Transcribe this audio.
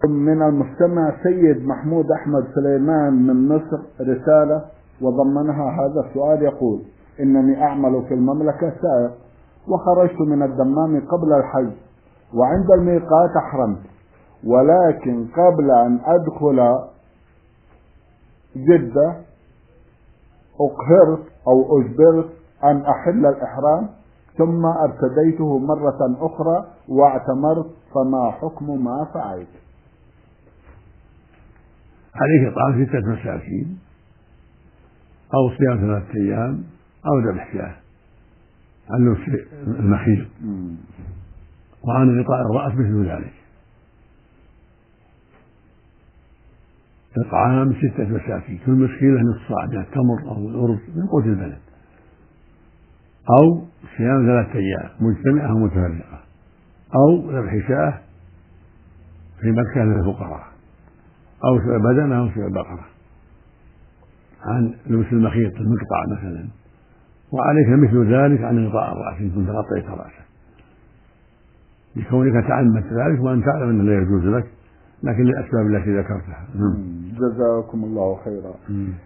من المستمع سيد محمود أحمد سليمان من مصر رسالة وضمنها هذا السؤال، يقول: إنني أعمل في المملكة سائق، وخرجت من الدمام قبل الحج، وعند الميقات أحرمت، ولكن قبل أن أدخل جدة أقهرت أو أجبرت أن أحل الإحرام، ثم ارتديته مرة أخرى واعتمرت، فما حكم ما فعلت؟ عليك إطعام 6 مساكين أو صيام 3 أيام أو ذبح شاة عن المخيط، وعن غطاء الرأس مثل ذلك. إطعام 6 مساكين، كل مسكين له نصف صاع من التمر أو الأرز من قوت البلد، أو صيام 3 أيام مجتمعة ومتفرقة، أو ذبح شاة في مكة للفقراء، أو سبع بدنة أو سبع بقرة، عن لبس المخيط المقطع مثلا. وعليك مثل ذلك عن غطاء الرأس إن كنت غطيت رأسك، لكونك تعمدت ذلك وأن تعلم أنه لا يجوز لك، لكن للأسباب التي ذكرتها. جزاكم الله خيرا.